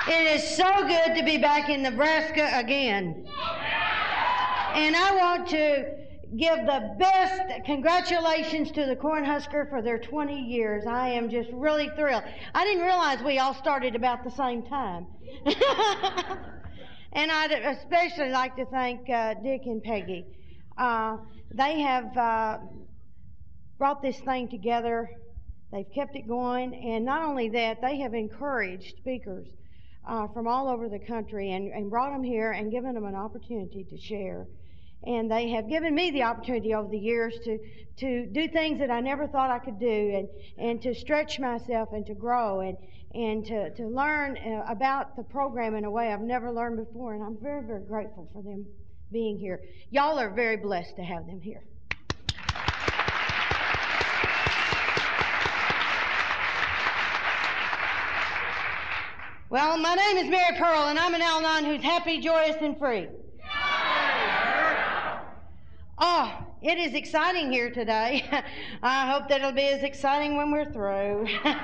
It is so good to be back in Nebraska again. And I want to give the best congratulations to the Cornhusker for their 20 years. I am just really thrilled. I didn't realize we all started about the same time. And I'd especially like to thank Dick and Peggy. They have brought this thing together. They've kept it going. And not only that, they have encouraged speakers from all over the country and brought them here and given them an opportunity to share. And they have given me the opportunity over the years to do things that I never thought I could do and to stretch myself and to grow and to learn about the program in a way I've never learned before. And I'm very, very grateful for them being here. Y'all are very blessed to have them here. Well, my name is Mary Pearl, and I'm an Al-Anon who's happy, joyous, and free. Oh, it is exciting here today. I hope that it'll be as exciting when we're through.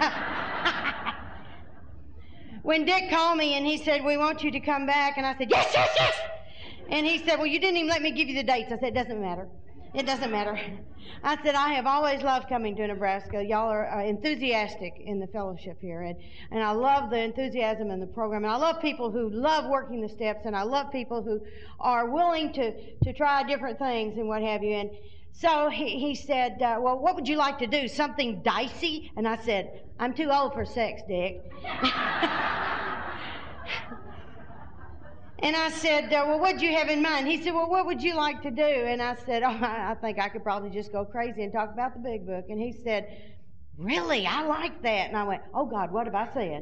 When Dick called me and he said, "We want you to come back," and I said, "Yes, yes, yes." And he said, "Well, you didn't even let me give you the dates." I said, "It doesn't matter. It doesn't matter." I said, "I have always loved coming to Nebraska. Y'all are enthusiastic in the fellowship here, and I love the enthusiasm in the program. And I love people who love working the steps, and I love people who are willing to try different things and what have you." And so he said, "Well, what would you like to do? Something dicey?" And I said, "I'm too old for sex, Dick." And I said, "Well, what do you have in mind?" He said, "Well, what would you like to do?" And I said, "Oh, I think I could probably just go crazy and talk about the big book." And he said, "Really? I like that." And I went, "Oh, God, what have I said?"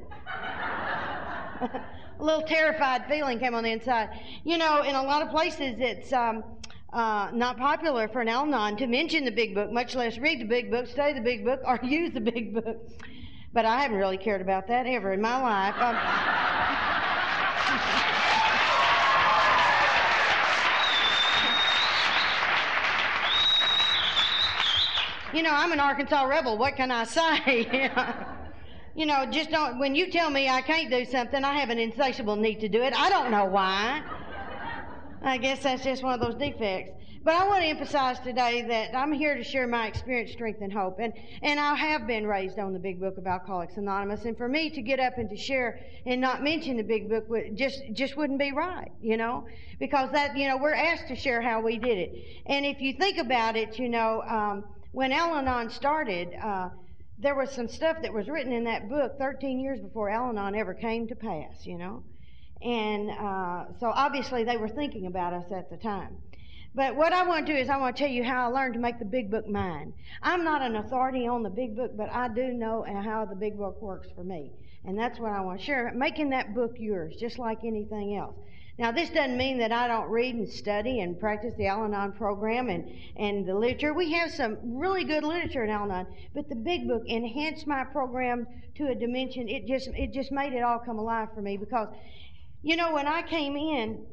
A little terrified feeling came on the inside. You know, in a lot of places, it's not popular for an Al-Anon to mention the big book, much less read the big book, study the big book, or use the big book. But I haven't really cared about that ever in my life. You know, I'm an Arkansas rebel. What can I say? You know, just don't, when you tell me I can't do something, I have an insatiable need to do it. I don't know why. I guess that's just one of those defects. But I want to emphasize today that I'm here to share my experience, strength, and hope. And I have been raised on the Big Book of Alcoholics Anonymous. And for me to get up and to share and not mention the Big Book just wouldn't be right, you know, because that, you know, we're asked to share how we did it. And if you think about it, you know, when Al-Anon started, there was some stuff that was written in that book 13 years before Al-Anon ever came to pass, you know. And so obviously they were thinking about us at the time. But what I want to do is I want to tell you how I learned to make the Big Book mine. I'm not an authority on the Big Book, but I do know how the Big Book works for me. And that's what I want to share, making that book yours, just like anything else. Now, this doesn't mean that I don't read and study and practice the Al-Anon program and the literature. We have some really good literature in Al-Anon, but the Big Book enhanced my program to a dimension. It just made it all come alive for me because, you know, when I came in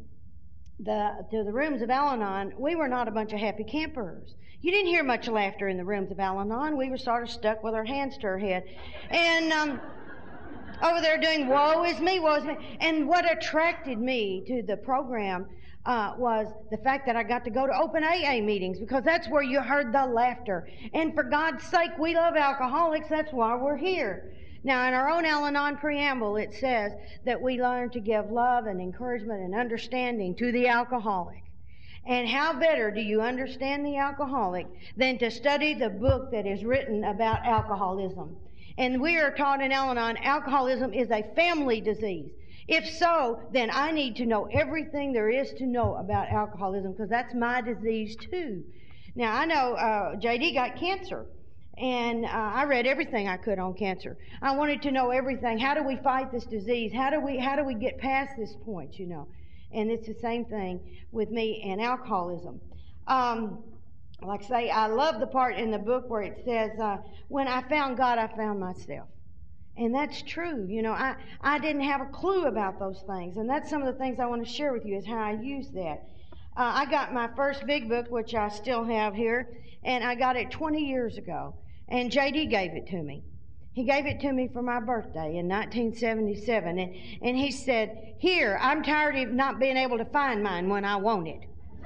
to the rooms of Al-Anon, we were not a bunch of happy campers. You didn't hear much laughter in the rooms of Al-Anon. We were sort of stuck with our hands to our head. And over there doing woe is me, woe is me. And what attracted me to the program was the fact that I got to go to open AA meetings because that's where you heard the laughter. And for God's sake, we love alcoholics. That's why we're here. Now, in our own Al-Anon preamble, it says that we learn to give love and encouragement and understanding to the alcoholic. And how better do you understand the alcoholic than to study the book that is written about alcoholism? And we are taught in Al-Anon, alcoholism is a family disease. If so, then I need to know everything there is to know about alcoholism because that's my disease too. Now, I know J.D. got cancer. And I read everything I could on cancer. I wanted to know everything. How do we fight this disease? How do we get past this point, you know? And it's the same thing with me and alcoholism. Like I say, I love the part in the book where it says, when I found God, I found myself. And that's true. You know, I didn't have a clue about those things. And that's some of the things I want to share with you is how I use that. I got my first Big Book, which I still have here, and I got it 20 years ago. And J.D. gave it to me. He gave it to me for my birthday in 1977, and he said, "Here, I'm tired of not being able to find mine when I want it."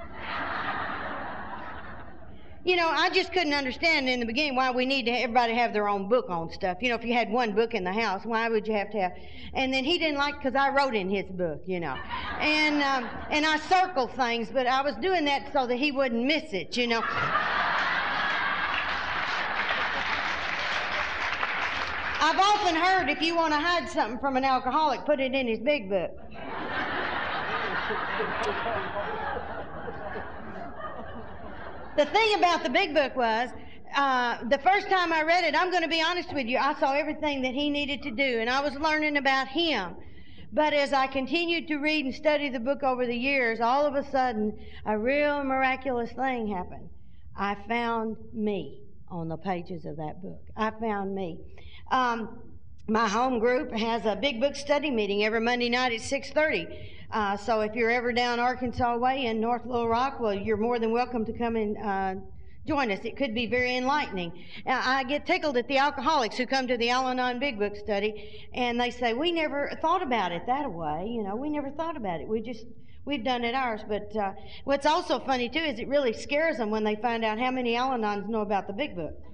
You know, I just couldn't understand in the beginning why we need to everybody have their own book on stuff. You know, if you had one book in the house, why would you have to have? And then he didn't like because I wrote in his book, you know, and I circled things, but I was doing that so that he wouldn't miss it, you know. I've often heard if you want to hide something from an alcoholic, put it in his big book. The thing about the big book was, the first time I read it, I'm going to be honest with you, I saw everything that he needed to do, and I was learning about him. But as I continued to read and study the book over the years, all of a sudden, a real miraculous thing happened. I found me on the pages of that book. I found me. My home group has a big book study meeting every Monday night at 6:30. So if you're ever down Arkansas Way in North Little Rock, well, you're more than welcome to come and join us. It could be very enlightening. I get tickled at the alcoholics who come to the Al-Anon Big Book study, and they say, "We never thought about it that way. You know, we never thought about it. We've done it ours." But what's also funny, too, is it really scares them when they find out how many Al-Anons know about the Big Book.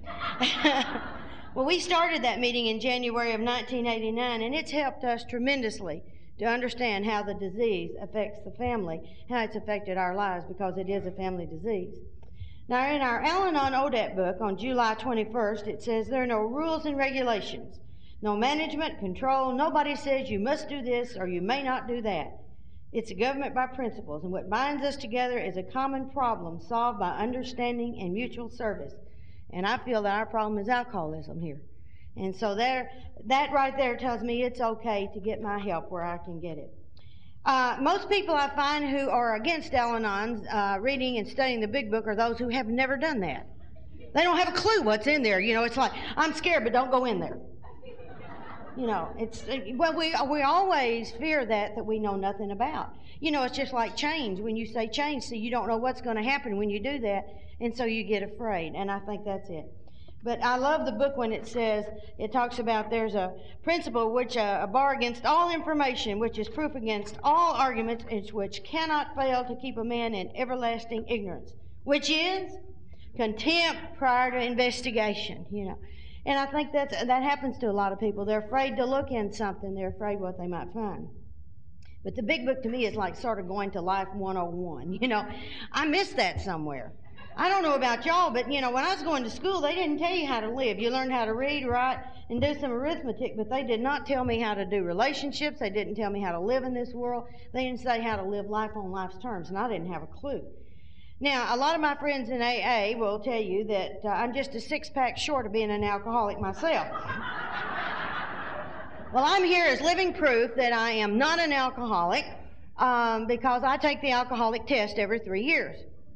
Well, we started that meeting in January of 1989, and it's helped us tremendously to understand how the disease affects the family, how it's affected our lives, because it is a family disease. Now, in our Al-Anon ODAT book on July 21st, it says there are no rules and regulations, no management, control. Nobody says you must do this or you may not do that. It's a government by principles, and what binds us together is a common problem solved by understanding and mutual service. And I feel that our problem is alcoholism here. And so that right there tells me it's okay to get my help where I can get it. Most people I find who are against Al-Anon's reading and studying the Big Book are those who have never done that. They don't have a clue what's in there. You know, it's like, I'm scared, but don't go in there. You know, well, we always fear that we know nothing about. You know, it's just like change. When you say change, so you don't know what's going to happen when you do that, and so you get afraid, and I think that's it. But I love the book when it says, it talks about there's a principle which a bar against all information, which is proof against all arguments, which cannot fail to keep a man in everlasting ignorance, which is contempt prior to investigation, you know. And I think that happens to a lot of people. They're afraid to look in something. They're afraid what they might find. But the Big Book to me is like sort of going to Life 101, you know. I miss that somewhere. I don't know about y'all, but, you know, when I was going to school, they didn't tell you how to live. You learned how to read, write, and do some arithmetic, but they did not tell me how to do relationships. They didn't tell me how to live in this world. They didn't say how to live life on life's terms, and I didn't have a clue. Now, a lot of my friends in AA will tell you that I'm just a six-pack short of being an alcoholic myself. Well, I'm here as living proof that I am not an alcoholic because I take the alcoholic test every 3 years.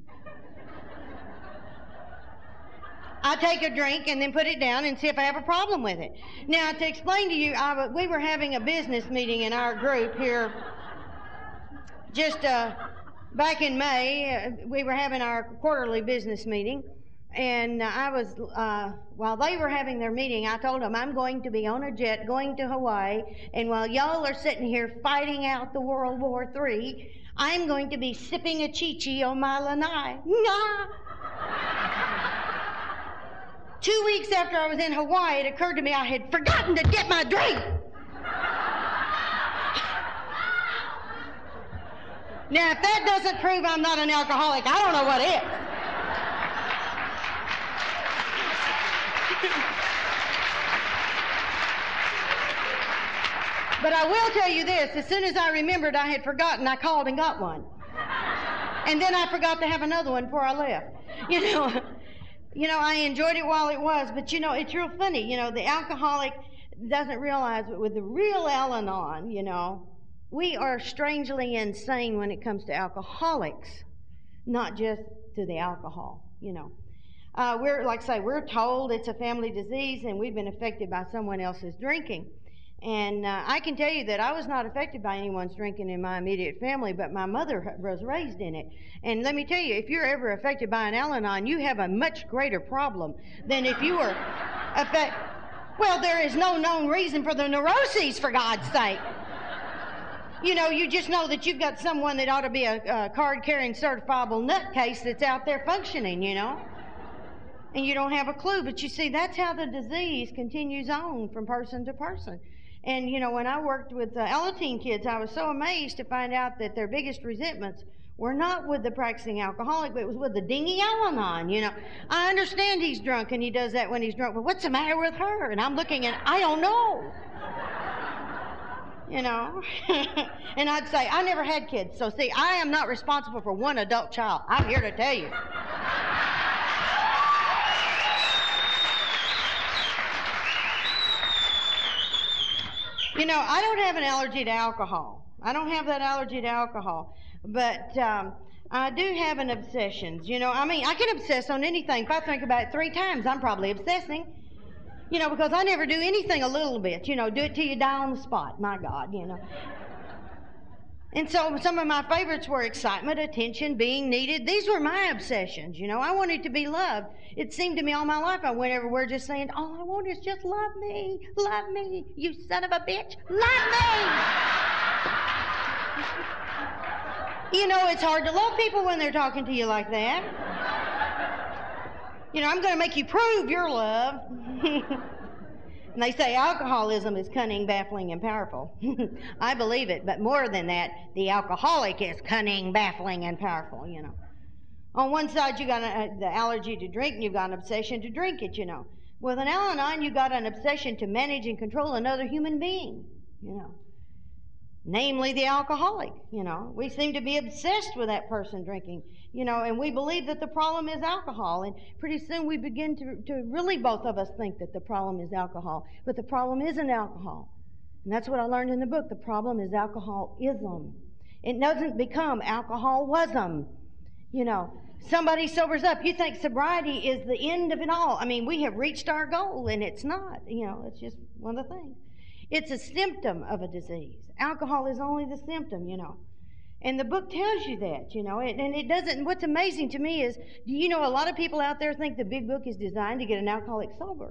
I take a drink and then put it down and see if I have a problem with it. Now, to explain to you, we were having a business meeting in our group here just back in May. We were having our quarterly business meeting, and while they were having their meeting, I told them I'm going to be on a jet going to Hawaii, and while y'all are sitting here fighting out the World War III, I'm going to be sipping a chi-chi on my lanai. Nah! 2 weeks after I was in Hawaii, it occurred to me I had forgotten to get my drink. Now, if that doesn't prove I'm not an alcoholic, I don't know what is. But I will tell you this, as soon as I remembered I had forgotten, I called and got one. And then I forgot to have another one before I left. You know, I enjoyed it while it was, but, you know, it's real funny. You know, the alcoholic doesn't realize, but with the real Al-Anon, you know, we are strangely insane when it comes to alcoholics, not just to the alcohol, you know. We're, like I say, we're told it's a family disease and we've been affected by someone else's drinking. And I can tell you that I was not affected by anyone's drinking in my immediate family, but my mother was raised in it. And let me tell you, if you're ever affected by an Al-Anon, you have a much greater problem than if you were affected. Well, there is no known reason for the neuroses, for God's sake. You know, you just know that you've got someone that ought to be a card-carrying certifiable nutcase that's out there functioning, you know. And you don't have a clue. But you see, that's how the disease continues on from person to person. And, you know, when I worked with Alateen kids, I was so amazed to find out that their biggest resentments were not with the practicing alcoholic, but it was with the dingy Al-Anon, you know. I understand he's drunk and he does that when he's drunk, but what's the matter with her? And I'm looking and I don't know. You know. And I'd say, I never had kids, so see, I am not responsible for one adult child. I'm here to tell you. You know, I don't have an allergy to alcohol. I don't have that allergy to alcohol. But I do have an obsession. You know, I mean, I can obsess on anything. If I think about it 3 times, I'm probably obsessing. You know, because I never do anything a little bit. You know, do it till you die on the spot. My God, you know. And so some of my favorites were excitement, attention, being needed. These were my obsessions, you know. I wanted to be loved. It seemed to me all my life I went everywhere just saying, all I want is just love me, you son of a bitch, love me. You know, it's hard to love people when they're talking to you like that. You know, I'm going to make you prove your love. And they say alcoholism is cunning, baffling, and powerful. I believe it, but more than that, the alcoholic is cunning, baffling, and powerful, you know. On one side, you got the allergy to drink, and you've got an obsession to drink it, you know. With an Al-Anon, you got an obsession to manage and control another human being, you know. Namely the alcoholic, you know. We seem to be obsessed with that person drinking, you know, and we believe that the problem is alcohol. And pretty soon we begin to really, both of us think that the problem is alcohol. But the problem isn't alcohol. And that's what I learned in the book. The problem is alcoholism. It doesn't become alcoholism, you know. Somebody sobers up. You think sobriety is the end of it all. I mean, we have reached our goal, and it's not. You know, it's just one of the things. It's a symptom of a disease. Alcohol is only the symptom, you know. And the book tells you that, you know. And it doesn't. What's amazing to me is, do you know a lot of people out there think the big book is designed to get an alcoholic sober?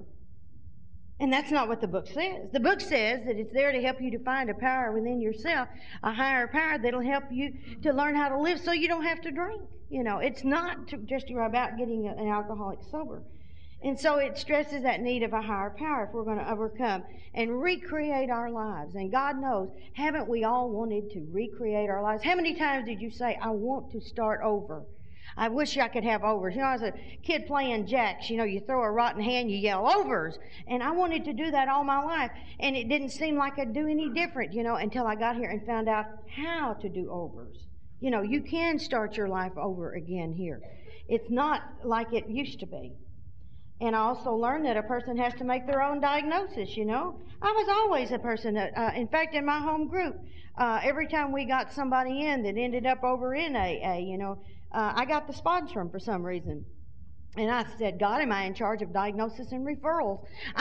And that's not what the book says. The book says that it's there to help you to find a power within yourself, a higher power that'll help you to learn how to live so you don't have to drink. You know, it's not just about getting an alcoholic sober. And so it stresses that need of a higher power if we're going to overcome and recreate our lives. And God knows, haven't we all wanted to recreate our lives? How many times did you say, I want to start over? I wish I could have overs. You know, as a kid playing jacks, you know, you throw a rotten hand, you yell overs. And I wanted to do that all my life. And it didn't seem like I'd do any different, you know, until I got here and found out how to do overs. You know, you can start your life over again here. It's not like it used to be. And I also learned that a person has to make their own diagnosis, you know. I was always a person that, in fact, in my home group, every time we got somebody in that ended up over in AA, you know, I got the sponsor for some reason. And I said, God, am I in charge of diagnosis and referrals?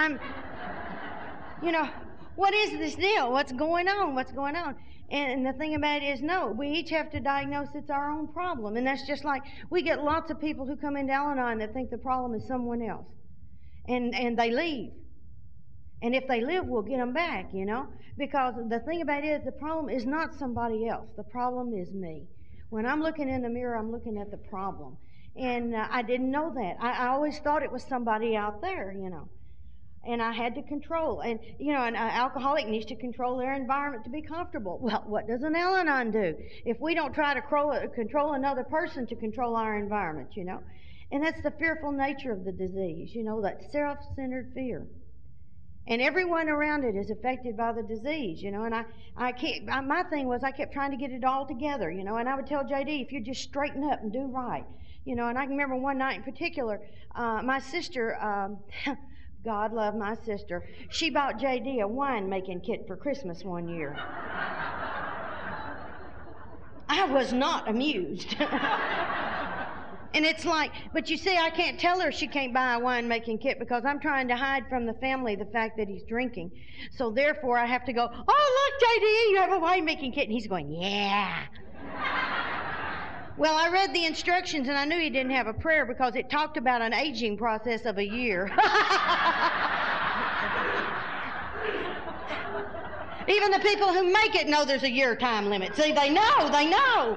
You know, what is this deal? What's going on? What's going on? And the thing about it is, no, we each have to diagnose it's our own problem. And that's just like, we get lots of people who come into Al-Anon that think the problem is someone else. And they leave. And if they live, we'll get them back, you know. Because the thing about it is, the problem is not somebody else. The problem is me. When I'm looking in the mirror, I'm looking at the problem. And I didn't know that. I always thought it was somebody out there, you know. And I had to control. And, you know, an alcoholic needs to control their environment to be comfortable. Well, what does an Al-Anon do? If we don't try to control another person to control our environment, you know. And that's the fearful nature of the disease, you know, that self-centered fear. And everyone around it is affected by the disease, you know. And my thing was I kept trying to get it all together, you know. And I would tell J.D., if you just straighten up and do right, you know. And I can remember one night in particular, my sister... God love my sister. She bought J.D. a wine-making kit for Christmas one year. I was not amused. And it's like, but you see, I can't tell her she can't buy a wine-making kit because I'm trying to hide from the family the fact that he's drinking. So therefore, I have to go, oh, look, J.D., you have a wine-making kit. And he's going, yeah. Well, I read the instructions, and I knew he didn't have a prayer because it talked about an aging process of a year. Even the people who make it know there's a year time limit. See, they know.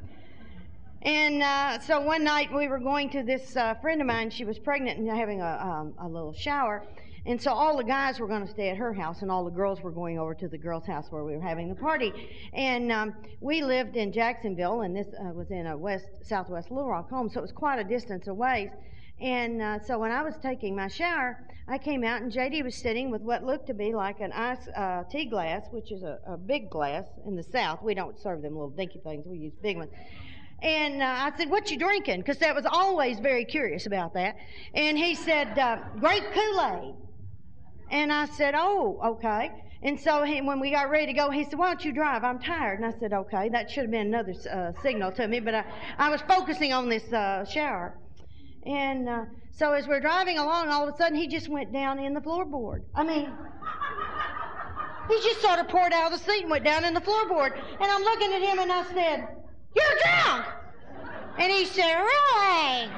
And so one night we were going to this friend of mine. She was pregnant and having a little shower. And so all the guys were going to stay at her house, and all the girls were going over to the girls' house where we were having the party. And we lived in Jacksonville, and this was in a southwest Little Rock home, so it was quite a distance away. And so when I was taking my shower, I came out, and J.D. was sitting with what looked to be like an ice tea glass, which is a big glass in the South. We don't serve them little dinky things. We use big ones. And I said, "What you drinking?" Because that was always very curious about that. And he said, "Grape Kool-Aid." And I said, "Oh, okay." And so when we got ready to go, he said, "Why don't you drive? I'm tired." And I said, "Okay." That should have been another signal to me, but I was focusing on this shower. And so as we're driving along, all of a sudden, he just went down in the floorboard. I mean, he just sort of poured out of the seat and went down in the floorboard. And I'm looking at him, and I said, "You're drunk." And he said, "Really?"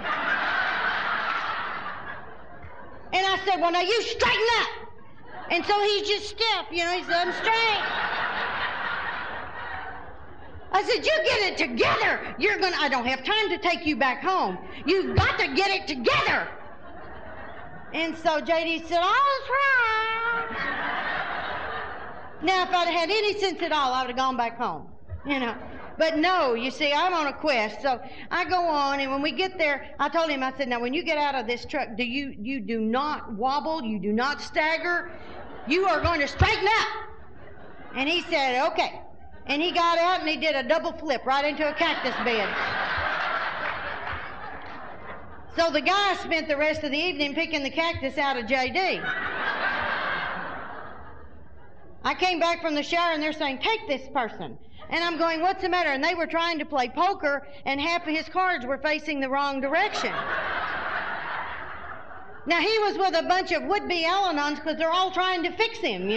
And I said, "Well, now you straighten up." And so he's just stiff, he's unstraight. I said, "You get it together. I don't have time to take you back home. You've got to get it together." And so J.D. said, "I'll try." Now, if I'd had any sense at all, I would have gone back home, But no, you see, I'm on a quest. So I go on, and when we get there, I told him, I said, "Now, when you get out of this truck, you do not wobble, you do not stagger. You are going to straighten up." And he said, "Okay." And he got out, and he did a double flip right into a cactus bed. So the guy spent the rest of the evening picking the cactus out of J.D. I came back from the shower, and they're saying, "Take this person." And I'm going, "What's the matter?" And they were trying to play poker, and half of his cards were facing the wrong direction. Now, he was with a bunch of would-be Al-Anons because they're all trying to fix him,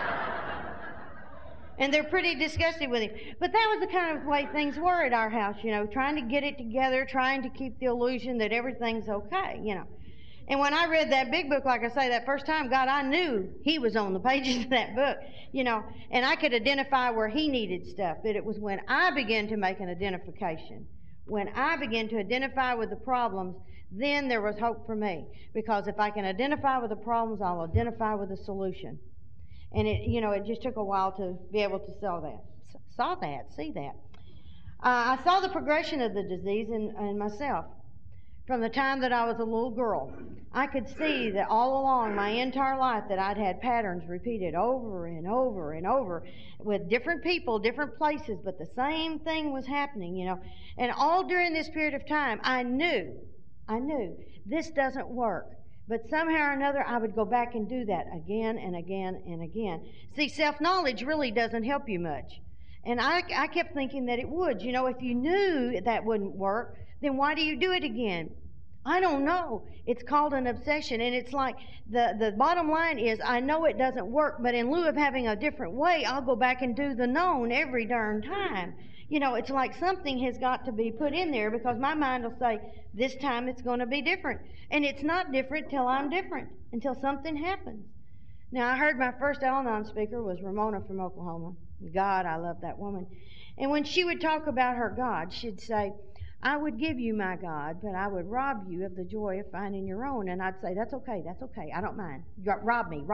And they're pretty disgusted with him. But that was the kind of way things were at our house, trying to get it together, trying to keep the illusion that everything's okay, And when I read that big book, like I say, that first time, God, I knew he was on the pages of that book, and I could identify where he needed stuff. But it was when I began to make an identification, when I began to identify with the problems, then there was hope for me. Because if I can identify with the problems, I'll identify with the solution. And it just took a while to be able to see that. I saw the progression of the disease in myself. From the time that I was a little girl, I could see that all along my entire life that I'd had patterns repeated over and over and over with different people, different places, but the same thing was happening, And all during this period of time, I knew this doesn't work. But somehow or another, I would go back and do that again and again and again. See, self-knowledge really doesn't help you much. And I kept thinking that it would. If you knew that wouldn't work, then why do you do it again? I don't know. It's called an obsession. And it's like the bottom line is, I know it doesn't work, but in lieu of having a different way, I'll go back and do the known every darn time. It's like something has got to be put in there because my mind will say, this time it's going to be different. And it's not different till I'm different, until something happens. Now, I heard my first Al-Anon speaker was Ramona from Oklahoma. God, I love that woman. And when she would talk about her God, she'd say, "I would give you my God, but I would rob you of the joy of finding your own." And I'd say, that's okay, I don't mind. Rob me.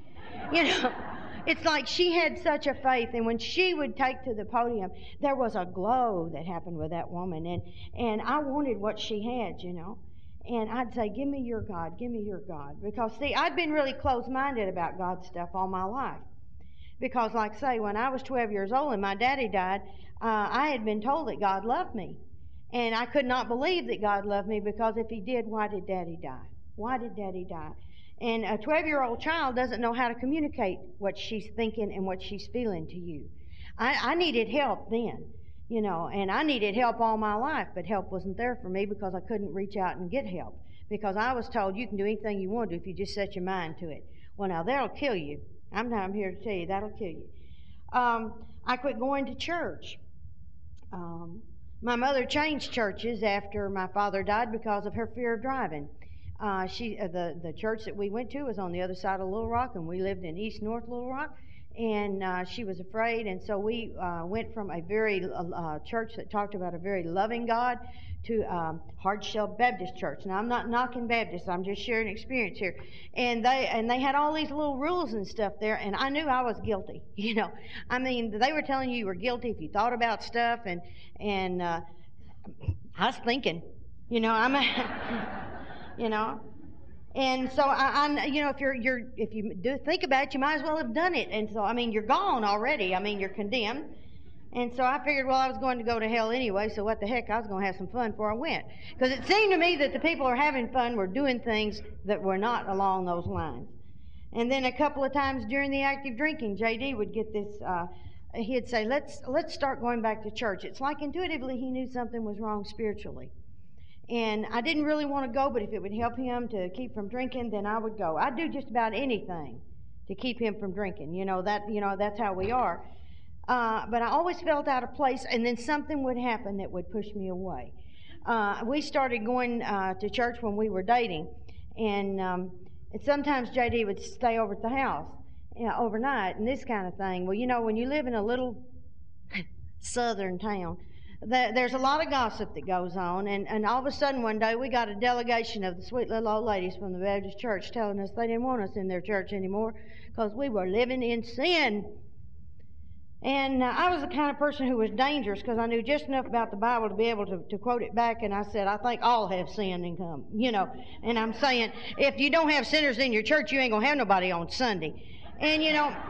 It's like she had such a faith, and when she would take to the podium, there was a glow that happened with that woman, and I wanted what she had, And I'd say, give me your God, because, see, I'd been really closed-minded about God stuff all my life. Because, like I say, when I was 12 years old and my daddy died, I had been told that God loved me. And I could not believe that God loved me, because if he did, why did Daddy die? And a 12-year-old child doesn't know how to communicate what she's thinking and what she's feeling to you. I needed help then, and I needed help all my life, but help wasn't there for me because I couldn't reach out and get help. Because I was told you can do anything you want to if you just set your mind to it. Well, now, that'll kill you. I'm here to tell you, that'll kill you. I quit going to church. My mother changed churches after my father died because of her fear of driving. The church that we went to was on the other side of Little Rock, and we lived in East North Little Rock. and she was afraid. And so we went from a very church that talked about a very loving God to Hard Shell Baptist Church. Now, I'm not knocking Baptists. I'm just sharing experience here. And they had all these little rules and stuff there, and I knew I was guilty. You know, I mean, they were telling you were guilty if you thought about stuff, and I was thinking, you know, you know. And so I you know, if you do think about it, you might as well have done it. And so, I mean, you're gone already. I mean, you're condemned. And so I figured, well, I was going to go to hell anyway, so what the heck, I was going to have some fun before I went. Because it seemed to me that the people who were having fun were doing things that were not along those lines. And then a couple of times during the active drinking, J.D. would get this, he'd say, let's start going back to church. It's like intuitively he knew something was wrong spiritually. And I didn't really want to go, but if it would help him to keep from drinking, then I would go. I'd do just about anything to keep him from drinking. You know, that's how we are. But I always felt out of place, and then something would happen that would push me away. We started going to church when we were dating, and sometimes J.D. would stay over at the house overnight and this kind of thing. Well, you know, when you live in a little southern town, there's a lot of gossip that goes on, and all of a sudden one day we got a delegation of the sweet little old ladies from the Baptist church telling us they didn't want us in their church anymore because we were living in sin. And I was the kind of person who was dangerous because I knew just enough about the Bible to be able to quote it back. And I said, I think all have sinned and come, you know. And I'm saying, if you don't have sinners in your church, you ain't going to have nobody on Sunday. And, you know,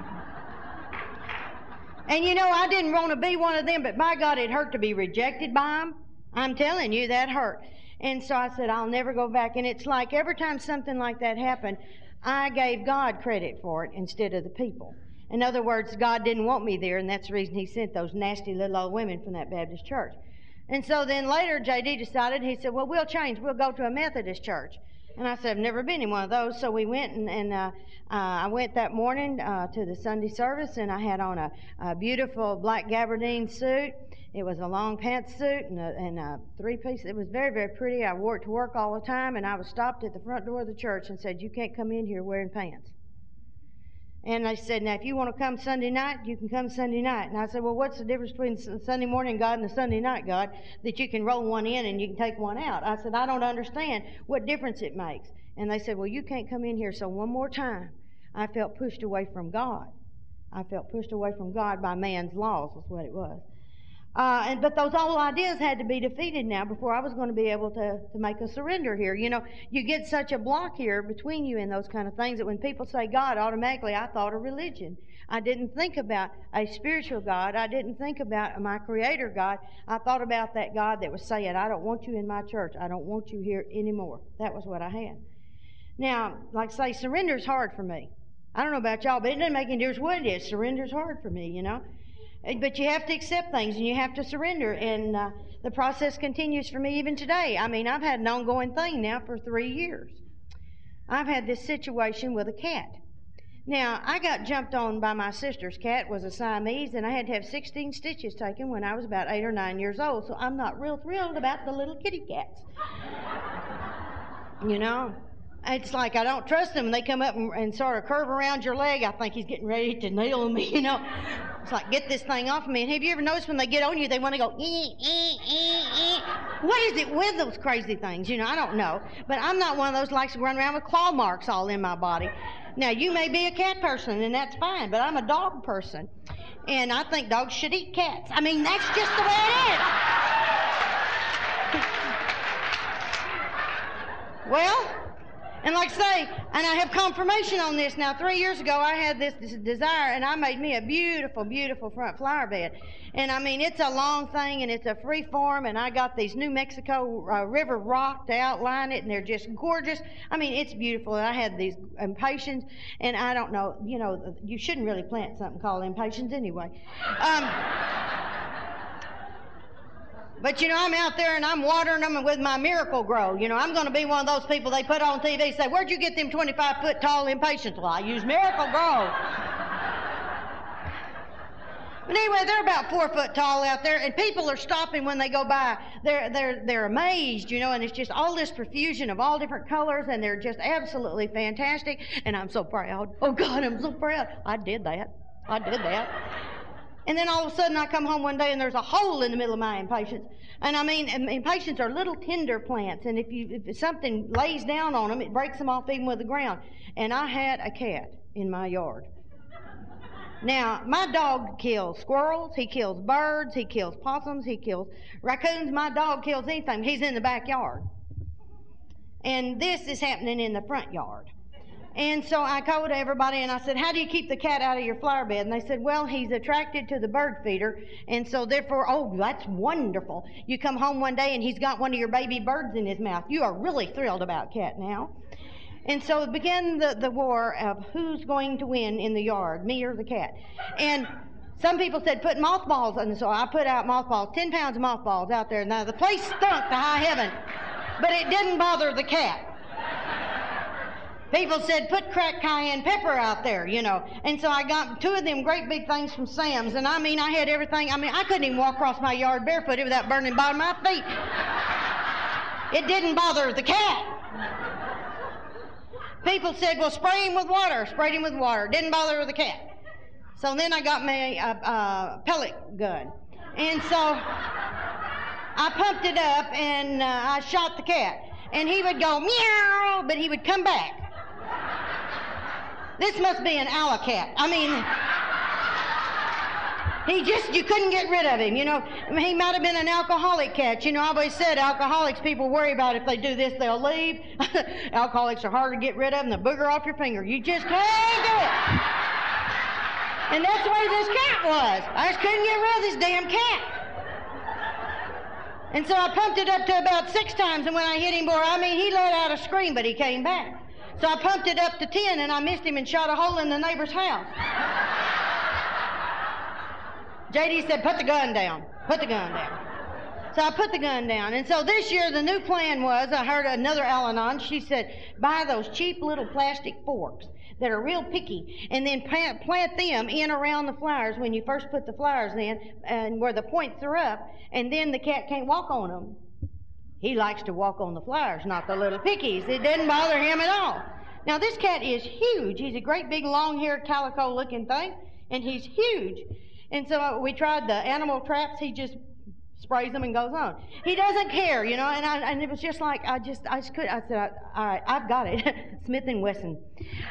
I didn't want to be one of them, but by God, it hurt to be rejected by them. I'm telling you, that hurt. And so I said, I'll never go back. And it's like every time something like that happened, I gave God credit for it instead of the people. In other words, God didn't want me there, and that's the reason he sent those nasty little old women from that Baptist church. And so then later, J.D. decided, he said, well, we'll change. We'll go to a Methodist church. And I said, I've never been in one of those. So we went, and I went that morning to the Sunday service, and I had on a beautiful black gabardine suit. It was a long pantsuit and a three-piece. It was very, very pretty. I wore it to work all the time, and I was stopped at the front door of the church and said, you can't come in here wearing pants. And they said, now, if you want to come Sunday night, you can come Sunday night. And I said, well, what's the difference between Sunday morning God and the Sunday night God that you can roll one in and you can take one out? I said, I don't understand what difference it makes. And they said, well, you can't come in here. So one more time, I felt pushed away from God. I felt pushed away from God by man's laws, is what it was. But those old ideas had to be defeated now before I was going to be able to make a surrender here. You know, you get such a block here between you and those kind of things that when people say God, automatically I thought of religion. I didn't think about a spiritual God. I didn't think about my Creator God. I thought about that God that was saying, I don't want you in my church. I don't want you here anymore. That was what I had. Now, like I say, surrender's hard for me. I don't know about y'all, but it doesn't make any difference what it is. Surrender's hard for me, you know. But you have to accept things and you have to surrender. And the process continues for me even today. I mean, I've had an ongoing thing now for 3 years. I've had this situation with a cat. Now, I got jumped on by my sister's cat. It was a Siamese, and I had to have 16 stitches taken when I was about 8 or 9 years old. So I'm not real thrilled about the little kitty cats. You know? It's like I don't trust them. They come up and sort of curve around your leg. I think he's getting ready to nail me, you know. It's like, get this thing off of me. And have you ever noticed when they get on you, they want to go, What is it with those crazy things? You know, I don't know. But I'm not one of those likes to run around with claw marks all in my body. Now, you may be a cat person, and that's fine, but I'm a dog person. And I think dogs should eat cats. I mean, that's just the way it is. Well, and like I say, and I have confirmation on this now. 3 years ago, I had this desire, and I made me a beautiful, beautiful front flower bed. And I mean, it's a long thing, and it's a free form, and I got these New Mexico river rock to outline it, and they're just gorgeous. I mean, it's beautiful. And I had these impatiens, and I don't know, you know, you shouldn't really plant something called impatiens anyway. But, you know, I'm out there and I'm watering them with my Miracle-Gro. You know, I'm going to be one of those people they put on TV and say, where'd you get them 25-foot tall impatiens? Well, I use Miracle-Gro. But anyway, they're about 4 foot tall out there, and people are stopping when they go by. They're amazed, you know, and it's just all this profusion of all different colors, and they're just absolutely fantastic. And I'm so proud. Oh, God, I'm so proud. I did that. I did that. And then all of a sudden I come home one day and there's a hole in the middle of my impatiens. And I mean, impatiens are little tender plants. And if something lays down on them, it breaks them off even with the ground. And I had a cat in my yard. Now, my dog kills squirrels, he kills birds, he kills possums, he kills raccoons. My dog kills anything. He's in the backyard. And this is happening in the front yard. And so I called everybody and I said, how do you keep the cat out of your flower bed? And they said, well, he's attracted to the bird feeder. And so therefore, oh, that's wonderful. You come home one day and he's got one of your baby birds in his mouth. You are really thrilled about cat now. And so it began the war of who's going to win in the yard, me or the cat. And some people said put mothballs, and so I put out mothballs, 10 pounds of mothballs out there. Now the place stunk to high heaven, but it didn't bother the cat. People said put cracked cayenne pepper out there, you know. And so I got 2 of them great big things from Sam's, and I mean I had everything. I mean I couldn't even walk across my yard barefooted without burning the bottom of my feet. It didn't bother the cat. People said, well, spray him with water. Sprayed him with water. Didn't bother the cat. So then I got me a pellet gun. And so I pumped it up and I shot the cat. And he would go, meow, but he would come back. This must be an alley-cat. I mean, you couldn't get rid of him, you know. He might have been an alcoholic cat. You know, I always said alcoholics, people worry about if they do this, they'll leave. Alcoholics are hard to get rid of, and they'll booger off your finger. You just can't do it. And that's the way this cat was. I just couldn't get rid of this damn cat. And so I pumped it up to about 6 times, and when I hit him, boy, I mean, he let out a scream, but he came back. So I pumped it up to 10, and I missed him and shot a hole in the neighbor's house. J.D. said, put the gun down. Put the gun down. So I put the gun down. And so this year the new plan was, I heard another Al-Anon, she said, buy those cheap little plastic forks that are real picky, and then plant them in around the flowers when you first put the flowers in, and where the points are up, and then the cat can't walk on them. He likes to walk on the flowers, not the little pickies. It doesn't bother him at all. Now this cat is huge. He's a great big long-haired calico-looking thing, and he's huge. And so we tried the animal traps. He just sprays them and goes on. He doesn't care, you know. And it was just like I just could. I said, all right, I've got it. Smith & Wesson.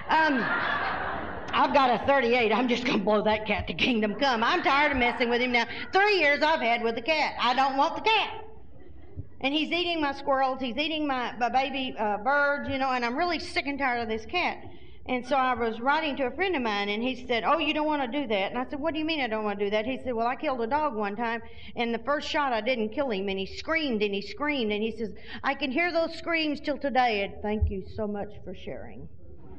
I've got a 38. I'm just gonna blow that cat to kingdom come. I'm tired of messing with him now. 3 years I've had with the cat. I don't want the cat. And he's eating my squirrels. He's eating my baby birds, you know. And I'm really sick and tired of this cat. And so I was writing to a friend of mine, and he said, oh, you don't want to do that. And I said, what do you mean I don't want to do that? He said, well, I killed a dog one time, and the first shot I didn't kill him, and he screamed, and he screamed, and he says, I can hear those screams till today, and thank you so much for sharing.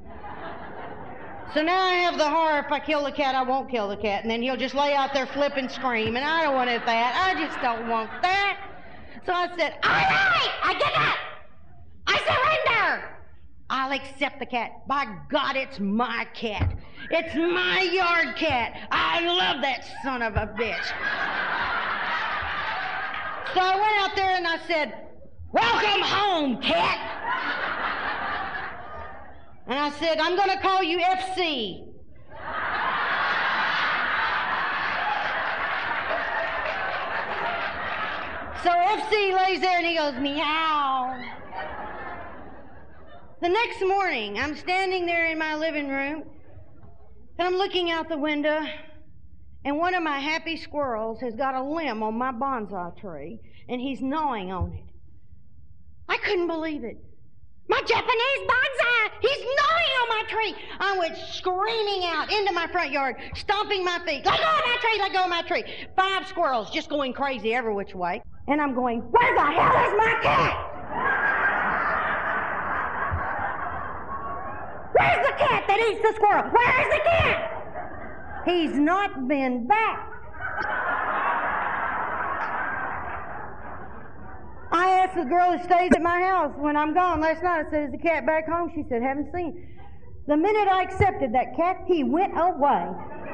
So now I have the horror, if I kill the cat, I won't kill the cat, and then he'll just lay out there flip and scream, and I don't want that. I just don't want that. So I said, all right, I get up. I surrender. I'll accept the cat. By God, it's my cat. It's my yard cat. I love that son of a bitch. So I went out there and I said, welcome home, cat. And I said, I'm going to call you FC. So FC lays there and he goes, meow. The next morning, I'm standing there in my living room, and I'm looking out the window, and one of my happy squirrels has got a limb on my bonsai tree, and he's gnawing on it. I couldn't believe it. My Japanese bonsai, he's gnawing on my tree. I went screaming out into my front yard, stomping my feet. Let go of my tree, let go of my tree. 5 squirrels just going crazy every which way. And I'm going, where the hell is my cat? Where's the cat that eats the squirrel? Where is the cat? He's not been back. I asked the girl that stays at my house when I'm gone last night, I said, is the cat back home? She said, haven't seen him. The minute I accepted that cat, he went away.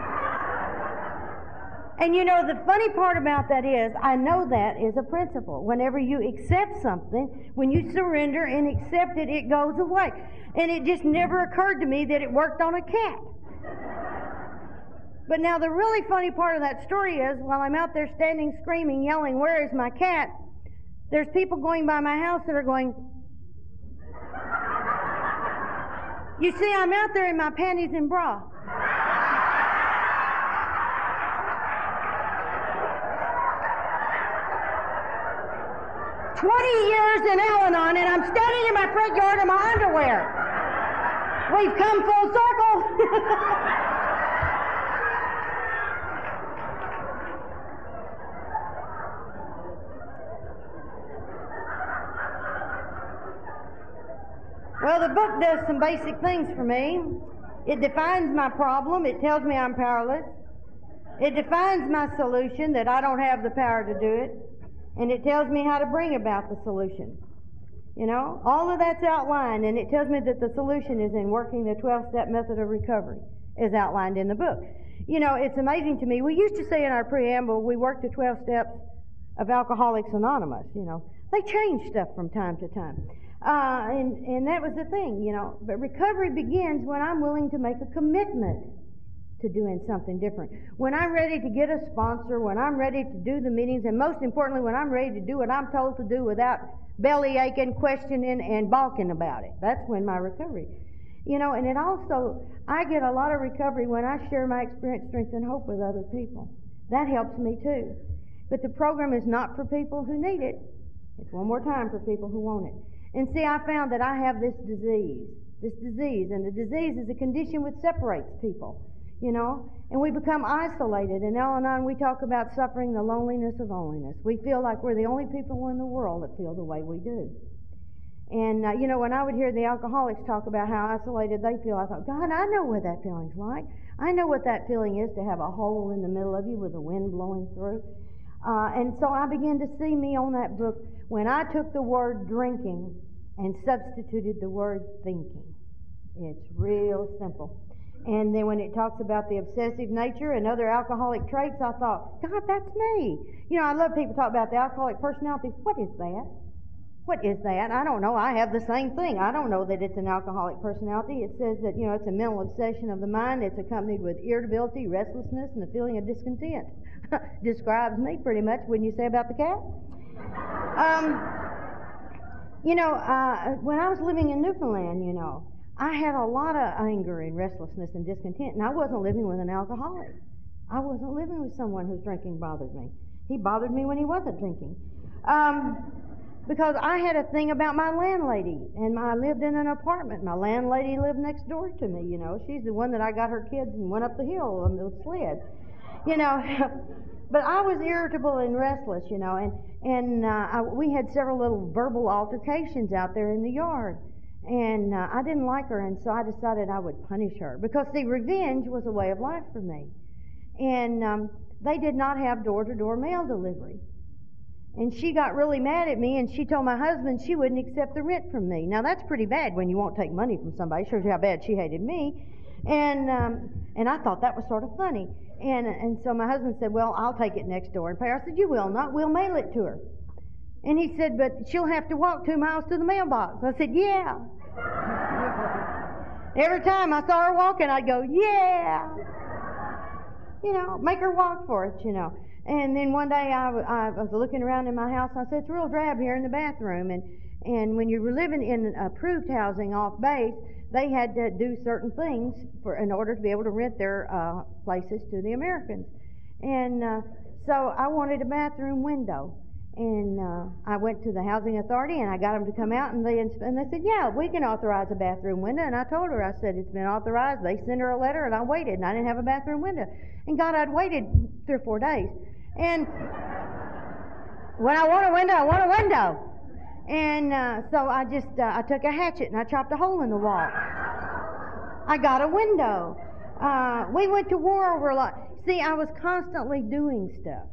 And you know, the funny part about that is, I know that is a principle. Whenever you accept something, when you surrender and accept it, it goes away. And it just never occurred to me that it worked on a cat. But now the really funny part of that story is, while I'm out there standing, screaming, yelling, "Where is my cat?" there's people going by my house that are going, you see, I'm out there in my panties and bra. "20 years in Al-Anon, and I'm standing in my front yard in my underwear. We've come full circle." Well, the book does some basic things for me. It defines my problem. It tells me I'm powerless. It defines my solution, that I don't have the power to do it. And it tells me how to bring about the solution. You know, all of that's outlined, and it tells me that the solution is in working the 12-step method of recovery, as outlined in the book. You know, it's amazing to me. We used to say in our preamble, we worked the 12 steps of Alcoholics Anonymous, you know. They change stuff from time to time. And that was the thing, you know. But recovery begins when I'm willing to make a commitment to doing something different. When I'm ready to get a sponsor, when I'm ready to do the meetings, and most importantly, when I'm ready to do what I'm told to do without belly aching, questioning, and balking about it. That's when my recovery. You know, and it also, I get a lot of recovery when I share my experience, strength, and hope with other people. That helps me too. But the program is not for people who need it. It's one more time for people who want it. And see, I found that I have this disease, and the disease is a condition which separates people, you know, and we become isolated. In Al-Anon, we talk about suffering the loneliness of loneliness. We feel like we're the only people in the world that feel the way we do. And, you know, when I would hear the alcoholics talk about how isolated they feel, I thought, God, I know what that feeling's like. I know what that feeling is, to have a hole in the middle of you with the wind blowing through. And so I began to see me on that book when I took the word drinking and substituted the word thinking. It's real simple. And then when it talks about the obsessive nature and other alcoholic traits, I thought, God, that's me. You know, I love people talk about the alcoholic personality. What is that? What is that? I don't know. I have the same thing. I don't know that it's an alcoholic personality. It says that, you know, it's a mental obsession of the mind. It's accompanied with irritability, restlessness, and a feeling of discontent. Describes me pretty much, wouldn't you say about the cat? You know, when I was living in Newfoundland, you know, I had a lot of anger and restlessness and discontent, and I wasn't living with an alcoholic. I wasn't living with someone whose drinking bothered me. He bothered me when he wasn't drinking. Because I had a thing about my landlady, and I lived in an apartment. My landlady lived next door to me, you know. She's the one that I got her kids and went up the hill on the sled, you know. But I was irritable and restless, you know, and we had several little verbal altercations out there in the yard. And I didn't like her, and so I decided I would punish her. Because, see, revenge was a way of life for me. And they did not have door-to-door mail delivery. And she got really mad at me, and she told my husband she wouldn't accept the rent from me. Now, that's pretty bad when you won't take money from somebody. Shows you how bad she hated me. And I thought that was sort of funny. And so my husband said, well, I'll take it next door and pay her. I said, you will not. We'll mail it to her. And he said, but she'll have to walk 2 miles to the mailbox. I said, yeah. Every time I saw her walking, I'd go, yeah. You know, make her walk for it, you know. And then one day I was looking around in my house, and I said, it's real drab here in the bathroom. And when you were living in approved housing off base, they had to do certain things in order to be able to rent their places to the Americans. And so I wanted a bathroom window. And I went to the housing authority, and I got them to come out, and they said, yeah, we can authorize a bathroom window. And I told her, I said, it's been authorized. They sent her a letter, and I waited, and I didn't have a bathroom window. And God, I'd waited 3 or 4 days. And when I want a window, I want a window. And so I just, I took a hatchet, and I chopped a hole in the wall. I got a window. We went to war over a lot. See, I was constantly doing stuff.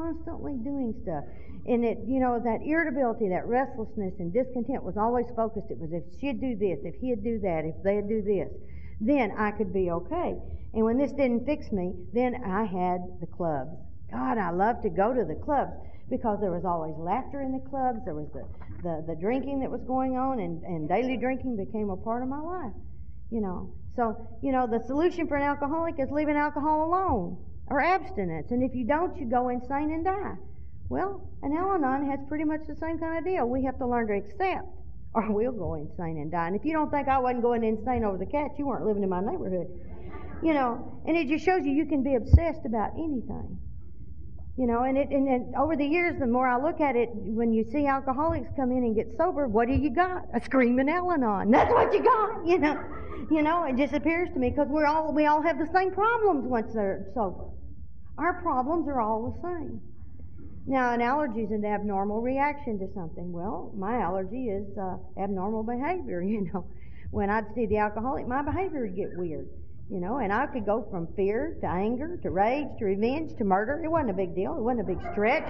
And it, you know, that irritability, that restlessness and discontent was always focused. It was if she'd do this, if he'd do that, if they'd do this, then I could be okay. And when this didn't fix me, then I had the clubs. God, I loved to go to the clubs because there was always laughter in the clubs. There was the drinking that was going on, and daily drinking became a part of my life. So, the solution for an alcoholic is leaving alcohol alone or abstinence. And if you don't, you go insane and die. Well, an Al-Anon has pretty much the same kind of deal. We have to learn to accept, or we'll go insane and die. And if you don't think I wasn't going insane over the cats, you weren't living in my neighborhood. And it just shows you can be obsessed about anything. And over the years, the more I look at it, when you see alcoholics come in and get sober, what do you got? A screaming Al-Anon. That's what you got, It just appears to me because we all have the same problems once they're sober. Our problems are all the same. Now, an allergy is an abnormal reaction to something. Well, my allergy is abnormal behavior, When I'd see the alcoholic, my behavior would get weird, and I could go from fear to anger to rage to revenge to murder. It wasn't a big deal. It wasn't a big stretch.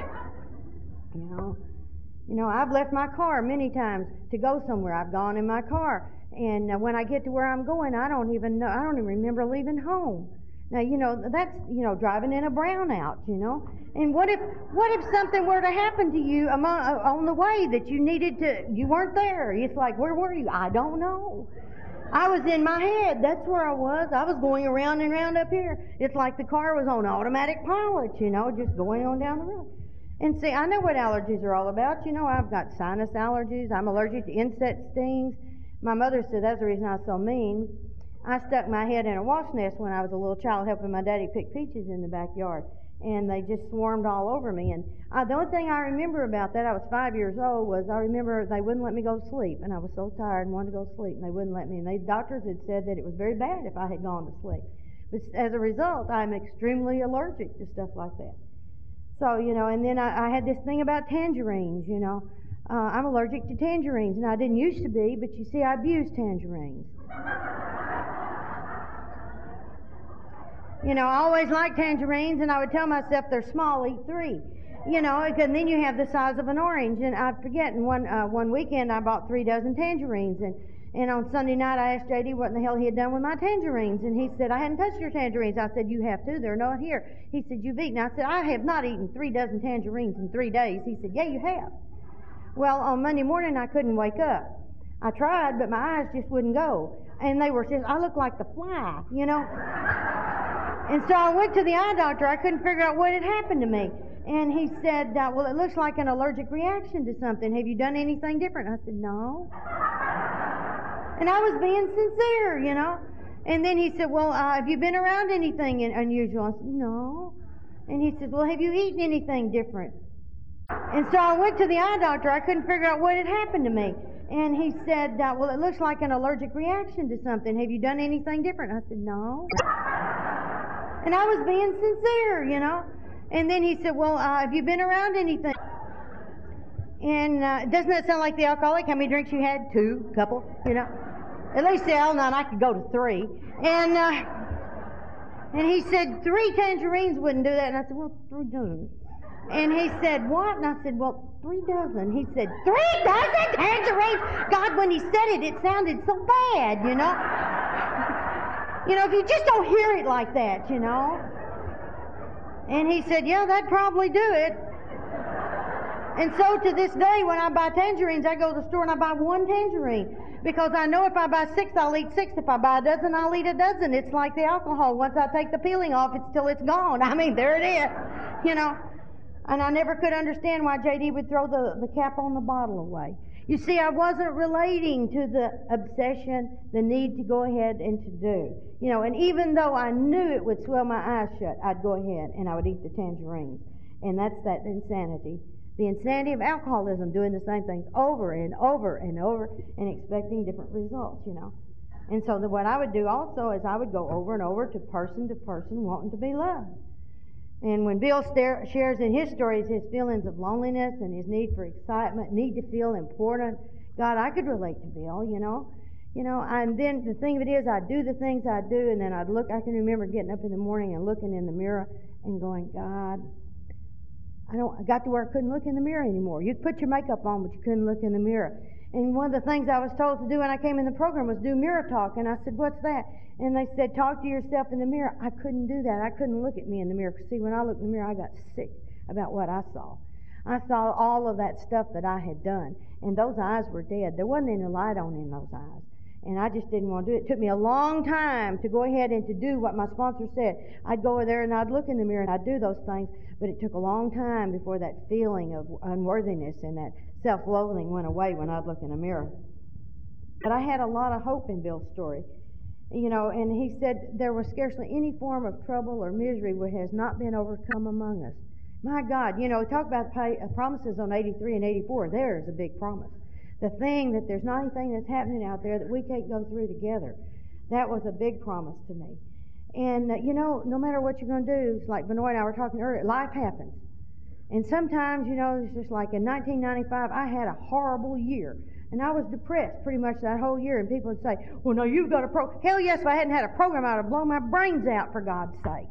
I've left my car many times to go somewhere. I've gone in my car, and when I get to where I'm going, I don't even remember leaving home. Now, that's, driving in a brownout, And what if something were to happen to you on the way that you weren't there? It's like, where were you? I don't know. I was in my head. That's where I was. I was going around and around up here. It's like the car was on automatic pilot, just going on down the road. And see, I know what allergies are all about. I've got sinus allergies. I'm allergic to insect stings. My mother said that's the reason I was so mean. I stuck my head in a wasp nest when I was a little child helping my daddy pick peaches in the backyard, and they just swarmed all over me. And the only thing I remember about that, I was 5 years old, was I remember they wouldn't let me go to sleep, and I was so tired and wanted to go to sleep, and they wouldn't let me. And the doctors had said that it was very bad if I had gone to sleep. But as a result, I'm extremely allergic to stuff like that. So, and then I had this thing about tangerines, I'm allergic to tangerines, and I didn't used to be, but you see, I abuse tangerines. I always liked tangerines, and I would tell myself they're small, eat 3. And then you have the size of an orange. And I'd forget, and one weekend I bought 3 dozen tangerines. And on Sunday night I asked J.D. what in the hell he had done with my tangerines. And he said, I hadn't touched your tangerines. I said, you have to. They're not here. He said, you've eaten. I said, I have not eaten 3 dozen tangerines in 3 days. He said, yeah, you have. Well, on Monday morning I couldn't wake up. I tried, but my eyes just wouldn't go. And they were just, I looked like the fly, And so I went to the eye doctor. I couldn't figure out what had happened to me. And he said, well, it looks like an allergic reaction to something. Have you done anything different? I said, no. And I was being sincere, And then he said, well, have you been around anything unusual? I said, no. And he said, well, have you eaten anything different? And so I went to the eye doctor. I couldn't figure out what had happened to me. And he said, well, it looks like an allergic reaction to something. Have you done anything different? I said, no. And I was being sincere, And then he said, well, have you been around anything? And doesn't that sound like the alcoholic? How many drinks you had? 2, couple, At least the Al-Anon, I could go to 3. And he said, 3 tangerines wouldn't do that. And I said, well, 3 dozen. And he said, what? And I said, well, 3 dozen. He said, 3 dozen tangerines? God, when he said it, it sounded so bad, if you just don't hear it like that, And he said, yeah, that'd probably do it. And so to this day, when I buy tangerines, I go to the store and I buy 1 tangerine. Because I know if I buy 6, I'll eat 6. If I buy a dozen, I'll eat a dozen. It's like the alcohol. Once I take the peeling off, it's till it's gone. I mean, there it is, And I never could understand why J.D. would throw the cap on the bottle away. You see, I wasn't relating to the obsession, the need to go ahead and to do. And even though I knew it would swell my eyes shut, I'd go ahead and I would eat the tangerines. And that's that insanity. The insanity of alcoholism, doing the same things over and over and over and expecting different results, And so what I would do also is I would go over and over to person wanting to be loved. And when Bill shares in his stories his feelings of loneliness and his need for excitement, need to feel important, God, I could relate to Bill, And then the thing of it is, I'd do the things I do, and then I can remember getting up in the morning and looking in the mirror and going, God, I got to where I couldn't look in the mirror anymore. You could put your makeup on, but you couldn't look in the mirror. And one of the things I was told to do when I came in the program was do mirror talk. And I said, what's that? And they said, talk to yourself in the mirror. I couldn't do that. I couldn't look at me in the mirror. Because see, when I looked in the mirror, I got sick about what I saw. I saw all of that stuff that I had done. And those eyes were dead. There wasn't any light on in those eyes. And I just didn't want to do it. It took me a long time to go ahead and to do what my sponsor said. I'd go over there and I'd look in the mirror and I'd do those things, but it took a long time before that feeling of unworthiness and that self-loathing went away when I'd look in a mirror. But I had a lot of hope in Bill's story. And he said there was scarcely any form of trouble or misery which has not been overcome among us. My God, talk about promises on 83 and 84. There's a big promise. The thing that there's not anything that's happening out there that we can't go through together. That was a big promise to me. And, no matter what you're going to do, it's like Benoit and I were talking earlier, life happens. And sometimes, it's just like in 1995, I had a horrible year. And I was depressed pretty much that whole year. And people would say, well, no, you've got a program. Hell yes, if I hadn't had a program, I would have blown my brains out, for God's sake.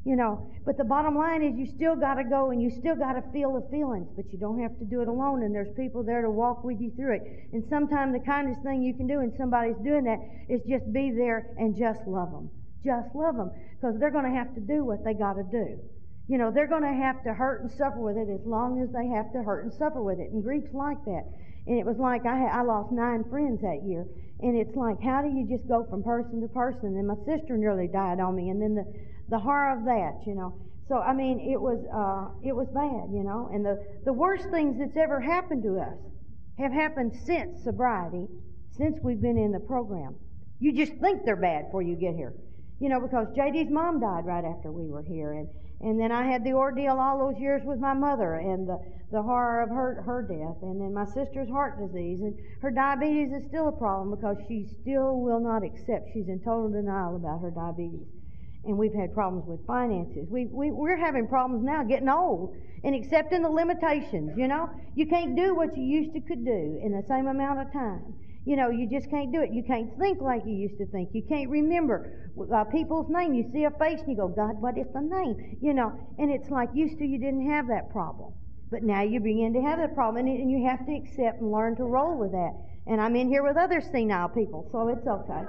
But the bottom line is you still got to go and you still got to feel the feelings, but you don't have to do it alone, and there's people there to walk with you through it. And sometimes the kindest thing you can do when somebody's doing that is just be there and just love them. Just love them, because they're going to have to do what they got to do. They're going to have to hurt and suffer with it as long as they have to hurt and suffer with it. And grief's like that. And it was like I lost 9 friends that year. And it's like, how do you just go from person to person? And my sister nearly died on me. And then the horror of that, So, it was bad, And the worst things that's ever happened to us have happened since sobriety, since we've been in the program. You just think they're bad before you get here. Because J.D.'s mom died right after we were here. And then I had the ordeal all those years with my mother and the horror of her death. And then my sister's heart disease. And her diabetes is still a problem because she still will not accept. She's in total denial about her diabetes. And we've had problems with finances. We're having problems now getting old and accepting the limitations, You can't do what you used to could do in the same amount of time. You just can't do it. You can't think like you used to think. You can't remember people's name. You see a face and you go, God, what is the name? And it's like used to you didn't have that problem. But now you begin to have that problem, and you have to accept and learn to roll with that. And I'm in here with other senile people, so it's okay.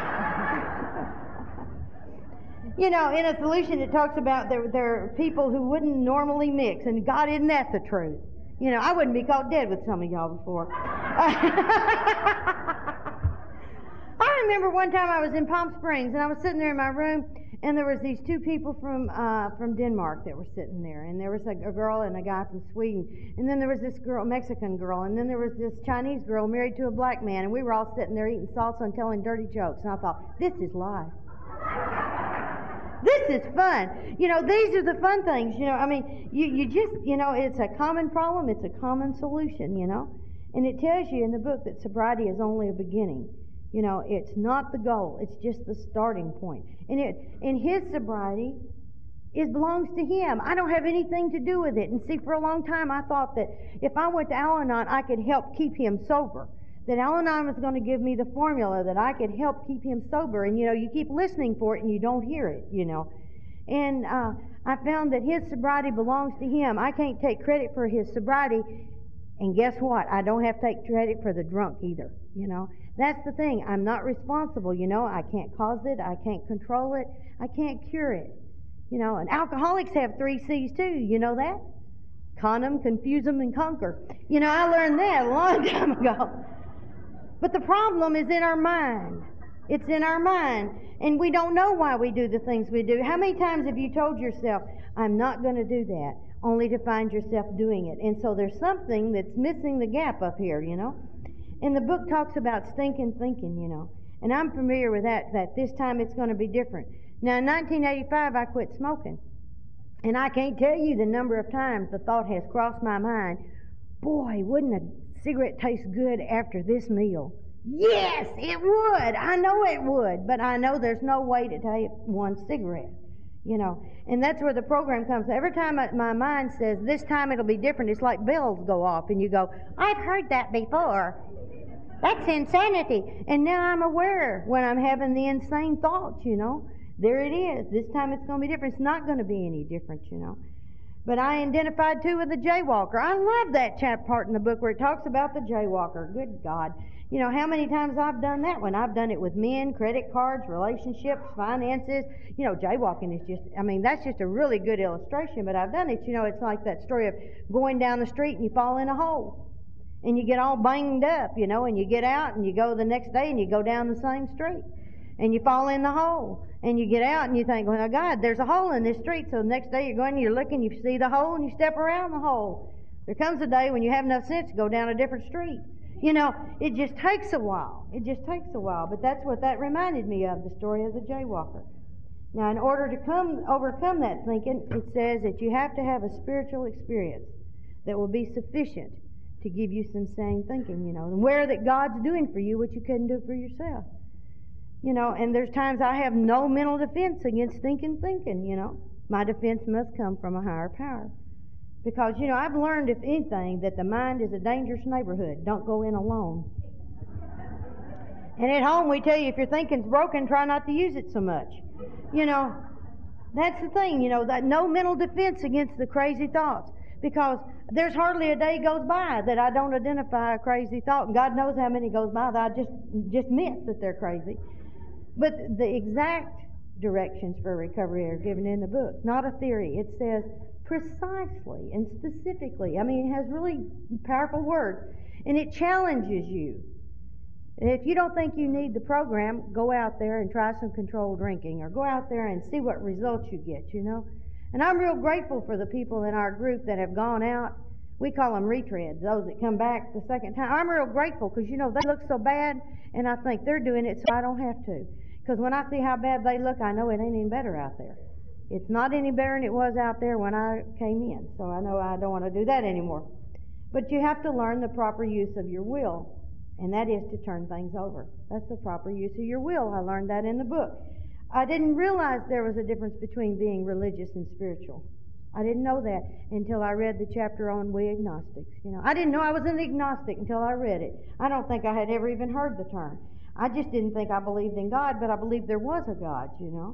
In a solution it talks about there are people who wouldn't normally mix, and God, isn't that the truth? I wouldn't be caught dead with some of y'all before. I remember one time I was in Palm Springs, and I was sitting there in my room, and there was these 2 people from Denmark that were sitting there, and there was a girl and a guy from Sweden, and then there was this girl, Mexican girl, and then there was this Chinese girl married to a black man, and we were all sitting there eating salsa and telling dirty jokes, and I thought, this is life. This is fun. These are the fun things, you just, it's a common problem, it's a common solution, And it tells you in the book that sobriety is only a beginning. It's not the goal, it's just the starting point. And his sobriety belongs to him. I don't have anything to do with it. And see, for a long time I thought that if I went to Al-Anon, I could help keep him sober. That Al-Anon was going to give me the formula that I could help keep him sober. And, you keep listening for it and you don't hear it, And I found that his sobriety belongs to him. I can't take credit for his sobriety. And guess what? I don't have to take credit for the drunk either, That's the thing. I'm not responsible, I can't cause it. I can't control it. I can't cure it. And alcoholics have 3 C's too. You know that? Condom, confuse them, and conquer. I learned that a long time ago. But the problem is in our mind. It's in our mind. And we don't know why we do the things we do. How many times have you told yourself, I'm not going to do that, only to find yourself doing it? And so there's something that's missing the gap up here, And the book talks about stinking thinking, And I'm familiar with that this time it's going to be different. Now, in 1985, I quit smoking. And I can't tell you the number of times the thought has crossed my mind, boy, wouldn't a cigarette taste good after this meal? Yes, it would. I know it would. But I know there's no way to take one cigarette, And that's where the program comes. Every time my mind says, this time it'll be different, it's like bells go off. And you go, I've heard that before. That's insanity. And now I'm aware when I'm having the insane thoughts, There it is. This time it's going to be different. It's not going to be any different, But I identified too with the jaywalker. I love that part in the book where it talks about the jaywalker. Good God. How many times I've done that one? I've done it with men, credit cards, relationships, finances. Jaywalking is just, that's just a really good illustration, but I've done it. It's like that story of going down the street and you fall in a hole. And you get all banged up, and you get out and you go the next day and you go down the same street. And you fall in the hole. And you get out and you think, well, God, there's a hole in this street. So the next day you're going, you're looking, you see the hole, and you step around the hole. There comes a day when you have enough sense to go down a different street. It just takes a while. It just takes a while. But that's what that reminded me of, the story of the jaywalker. Now, in order to overcome that thinking, it says that you have to have a spiritual experience that will be sufficient to give you some sane thinking, and aware that God's doing for you what you couldn't do for yourself. And there's times I have no mental defense against thinking. My defense must come from a higher power. Because, I've learned, if anything, that the mind is a dangerous neighborhood. Don't go in alone. And at home we tell you, if your thinking's broken, try not to use it so much. That's the thing, that no mental defense against the crazy thoughts. Because there's hardly a day goes by that I don't identify a crazy thought. And God knows how many goes by that I just miss that they're crazy. But the exact directions for recovery are given in the book, not a theory. It says precisely and specifically. It has really powerful words. And it challenges you. If you don't think you need the program, go out there and try some controlled drinking, or go out there and see what results you get, And I'm real grateful for the people in our group that have gone out. We call them retreads, those that come back the second time. I'm real grateful because, they look so bad, and I think they're doing it so I don't have to. Because when I see how bad they look, I know it ain't any better out there. It's not any better than it was out there when I came in. So I know I don't want to do that anymore. But you have to learn the proper use of your will. And that is to turn things over. That's the proper use of your will. I learned that in the book. I didn't realize there was a difference between being religious and spiritual. I didn't know that until I read the chapter on We Agnostics. I didn't know I was an agnostic until I read it. I don't think I had ever even heard the term. I just didn't think I believed in God, but I believed there was a God,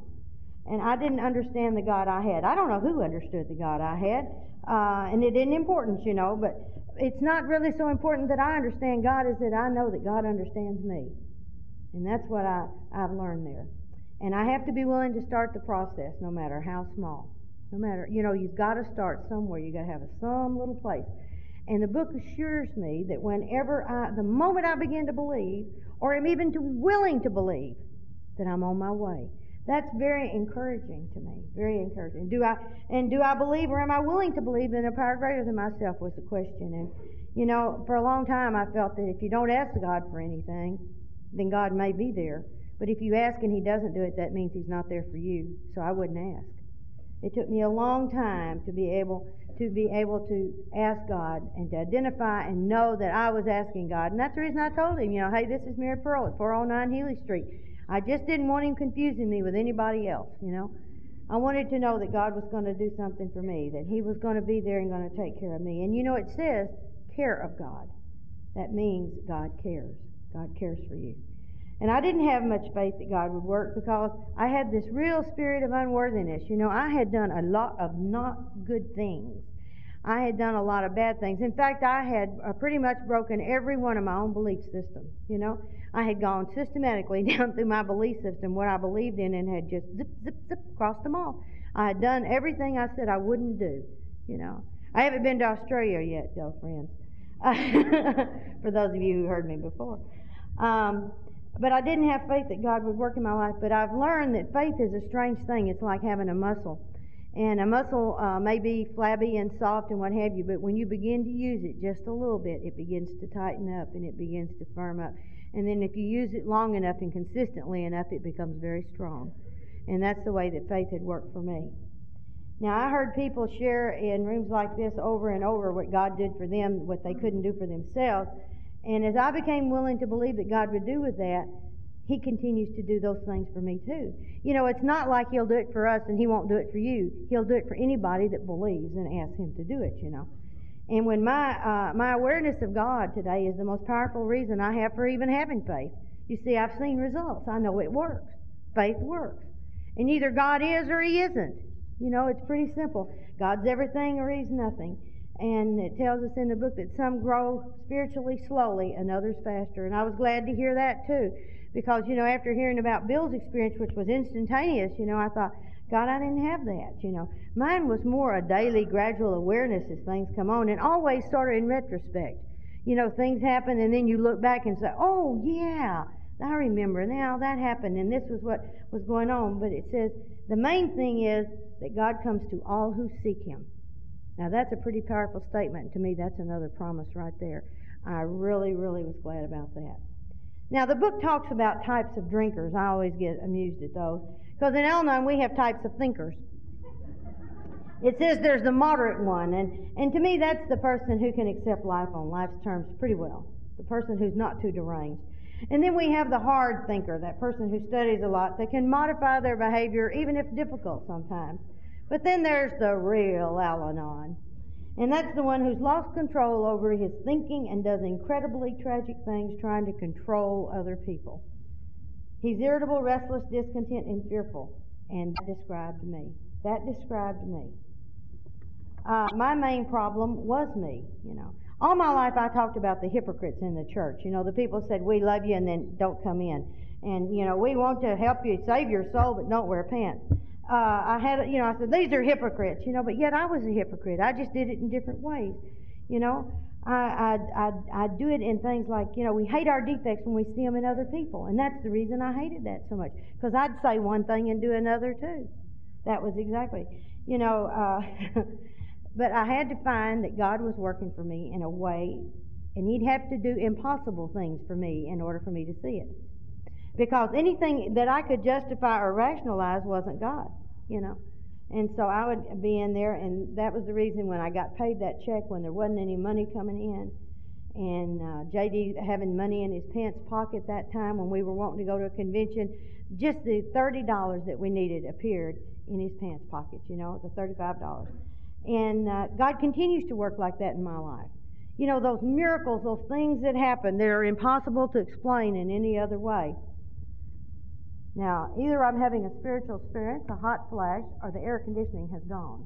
And I didn't understand the God I had. I don't know who understood the God I had, and it isn't important, but it's not really so important that I understand God as that I know that God understands me. And that's what I've learned there. And I have to be willing to start the process, no matter how small. No matter, you've got to start somewhere. You've got to have some little place. And the book assures me that the moment I begin to believe, or am even willing to believe, that I'm on my way. That's very encouraging to me, very encouraging. Do I believe, or am I willing to believe in a power greater than myself, was the question. And, for a long time I felt that if you don't ask God for anything, then God may be there. But if you ask and He doesn't do it, that means He's not there for you. So I wouldn't ask. It took me a long time to be able to ask God and to identify and know that I was asking God. And that's the reason I told Him, hey, this is Mary Pearl at 409 Healy Street. I just didn't want Him confusing me with anybody else, I wanted to know that God was going to do something for me, that He was going to be there and going to take care of me. And it says care of God. That means God cares. God cares for you. And I didn't have much faith that God would work because I had this real spirit of unworthiness. I had done a lot of not good things. I had done a lot of bad things. In fact, I had pretty much broken every one of my own belief systems. I had gone systematically down through my belief system, what I believed in, and had just zip, zip, zip, crossed them all. I had done everything I said I wouldn't do. I haven't been to Australia yet, though, friends. For those of you who heard me before. But I didn't have faith that God would work in my life. But I've learned that faith is a strange thing. It's like having a muscle. And a muscle may be flabby and soft and what have you, but when you begin to use it just a little bit, it begins to tighten up and it begins to firm up. And then if you use it long enough and consistently enough, it becomes very strong. And that's the way that faith had worked for me. Now, I heard people share in rooms like this over and over what God did for them, what they couldn't do for themselves. And as I became willing to believe that God would do with that, He continues to do those things for me too. It's not like He'll do it for us and He won't do it for you. He'll do it for anybody that believes and asks Him to do it, And when my awareness of God today is the most powerful reason I have for even having faith. You see, I've seen results. I know it works. Faith works. And either God is or He isn't. It's pretty simple. God's everything or He's nothing. And it tells us in the book that some grow spiritually slowly and others faster. And I was glad to hear that too. Because, after hearing about Bill's experience, which was instantaneous, I thought, God, I didn't have that, Mine was more a daily, gradual awareness as things come on, and always sort of in retrospect. things happen, and then you look back and say, oh, yeah, I remember now that happened, and this was what was going on. But it says the main thing is that God comes to all who seek Him. Now, that's a pretty powerful statement. To me, that's another promise right there. I really, really was glad about that. Now, the book talks about types of drinkers. I always get amused at those. Because in Al-Anon, we have types of thinkers. It says there's the moderate one, and to me, that's the person who can accept life on life's terms pretty well. The person who's not too deranged. And then we have the hard thinker, that person who studies a lot, that can modify their behavior, even if difficult sometimes. But then there's the real Al-Anon. And that's the one who's lost control over his thinking and does incredibly tragic things trying to control other people. He's irritable, restless, discontent, and fearful. And that described me. That described me. My main problem was me, All my life I talked about the hypocrites in the church. The people said, we love you, and then don't come in. And, we want to help you save your soul, but don't wear pants. I said, these are hypocrites, but yet I was a hypocrite. I just did it in different ways, I do it in things like, we hate our defects when we see them in other people. And that's the reason I hated that so much. Because I'd say one thing and do another too. That was exactly, but I had to find that God was working for me in a way, and He'd have to do impossible things for me in order for me to see it. Because anything that I could justify or rationalize wasn't God, And so I would be in there, and that was the reason when I got paid that check when there wasn't any money coming in, and J.D. having money in his pants pocket that time when we were wanting to go to a convention, just the $30 that we needed appeared in his pants pocket, the $35. And God continues to work like that in my life. Those miracles, those things that happen, they're impossible to explain in any other way. Now, either I'm having a spiritual experience, a hot flash, or the air conditioning has gone.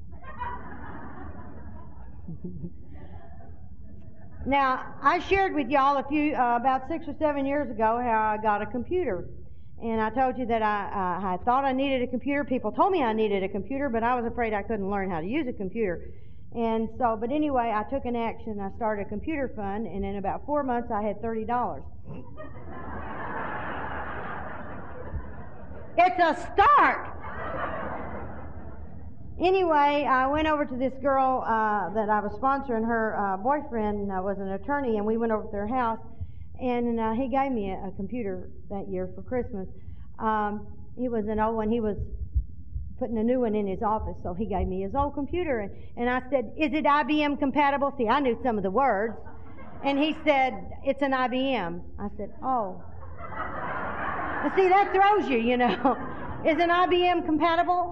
Now, I shared with y'all about 6 or 7 years ago how I got a computer. And I told you that I thought I needed a computer. People told me I needed a computer, but I was afraid I couldn't learn how to use a computer. And so, but anyway, I took an action. I started a computer fund, and in about 4 months, I had $30. It's a start! Anyway, I went over to this girl that I was sponsoring. Her boyfriend was an attorney, and we went over to their house. And he gave me a computer that year for Christmas. He was an old one. He was putting a new one in his office, so he gave me his old computer. And I said, is it IBM compatible? See, I knew some of the words. And he said, it's an IBM. I said, oh. Well, see, that throws you, Is an IBM compatible?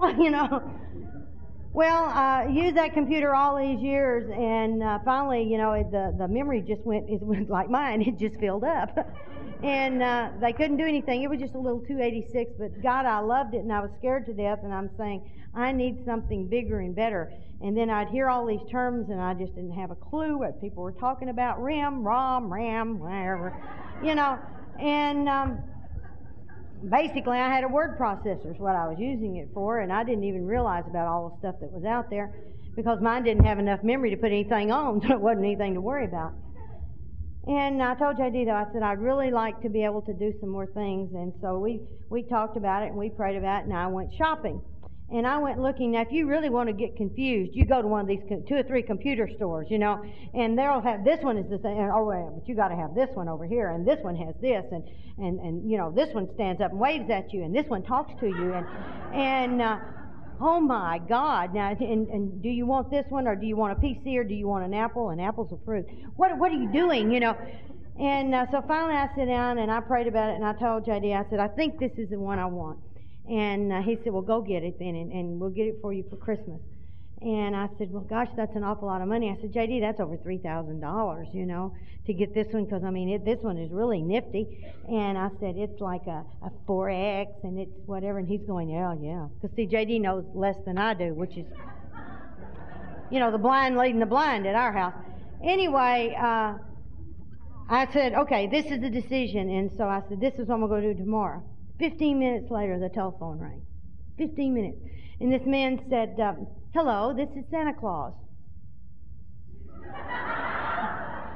Well, used that computer all these years, and finally, the memory just it was like mine, it just filled up. And they couldn't do anything. It was just a little 286, but God, I loved it, and I was scared to death, and I'm saying, I need something bigger and better. And then I'd hear all these terms, and I just didn't have a clue what people were talking about. RIM, ROM, RAM, whatever, and basically, I had a word processor is what I was using it for, and I didn't even realize about all the stuff that was out there because mine didn't have enough memory to put anything on, so it wasn't anything to worry about. And I told J.D., though, I said, I'd really like to be able to do some more things, and so we talked about it, and we prayed about it, and I went shopping. And I went looking. Now, if you really want to get confused, you go to one of these 2 or 3 computer stores, and they'll have, this one is the same, but you got to have this one over here, and this one has this, and this one stands up and waves at you, and this one talks to you, and oh my God! Now, and do you want this one, or do you want a PC, or do you want an apple? And apple's a fruit. What are you doing? And so finally, I sat down and I prayed about it, and I told J.D., I said, I think this is the one I want. And he said, well, go get it then, and we'll get it for you for Christmas. And I said, well, gosh, that's an awful lot of money. I said, J.D., that's over $3,000, to get this one, because, this one is really nifty. And I said, it's like a 4X, and it's whatever. And he's going, yeah. Because, see, J.D. knows less than I do, which is, the blind leading the blind at our house. Anyway, I said, okay, this is the decision. And so I said, this is what I'm going to go do tomorrow. 15 minutes later, the telephone rang. 15 minutes. And this man said, hello, this is Santa Claus.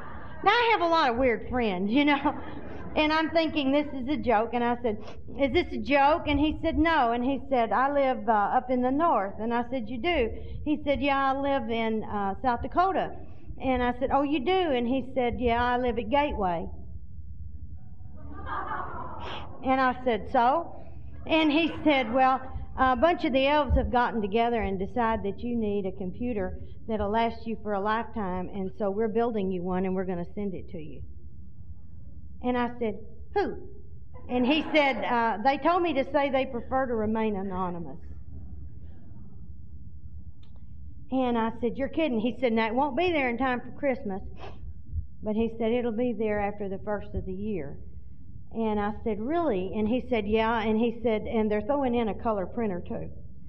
Now, I have a lot of weird friends, you know. And I'm thinking this is a joke. And I said, is this a joke? And he said, no. And he said, I live up in the north. And I said, you do? He said, yeah, I live in South Dakota. And I said, oh, you do? And he said, yeah, I live at Gateway. And I said, so? And he said, well, a bunch of the elves have gotten together and decided that you need a computer that'll last you for a lifetime, and so we're building you one and we're going to send it to you. And I said, who? And he said, they told me to say they prefer to remain anonymous. And I said, you're kidding. He said, now it won't be there in time for Christmas, but he said it'll be there after the first of the year. And I said, really? And he said, yeah. And he said, and they're throwing in a color printer too.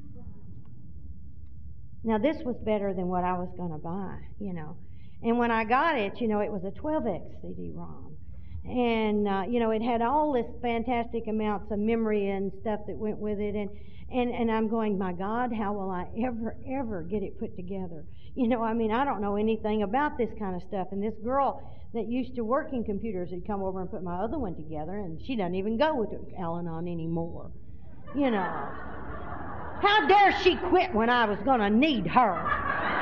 Now, this was better than what I was going to buy, you know. And when I got it, you know, it was a 12X CD-ROM. And, you know, it had all this fantastic amounts of memory and stuff that went with it. And I'm going, my God, how will I ever get it put together? You know, I mean, I don't know anything about this kind of stuff. And this girl that used to work in computers had come over and put my other one together, and she doesn't even go with Al-Anon anymore. You know. How dare she quit when I was going to need her?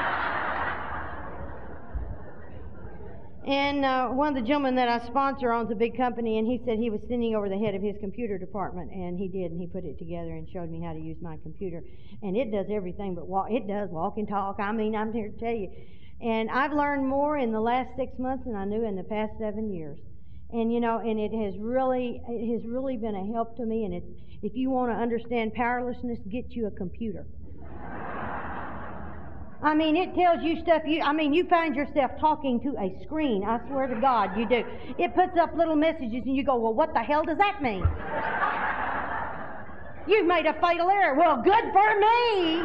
And one of the gentlemen that I sponsor owns a big company, and he said he was sending over the head of his computer department, and he did, and he put it together and showed me how to use my computer. And it does everything but walk. It does walk and talk. I mean, I'm here to tell you. And I've learned more in the last 6 months than I knew in the past 7 years. And, you know, and it has really been a help to me. And if you want to understand powerlessness, get you a computer. I mean, it tells you stuff you find yourself talking to a screen. I swear to God, you do. It puts up little messages and you go, well, what the hell does that mean? You've made a fatal error. Well, good for me.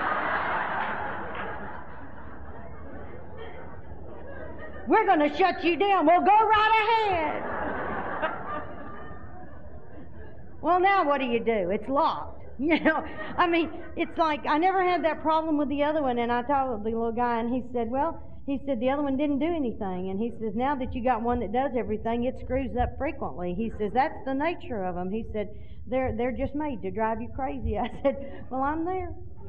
We're going to shut you down. Well, go right ahead. Well, now what do? It's locked. You know, I mean, it's like I never had that problem with the other one. And I told the little guy, and he said, the other one didn't do anything. And he says, now that you got one that does everything, it screws up frequently. He says, that's the nature of them. He said, they're just made to drive you crazy. I said, well, I'm there.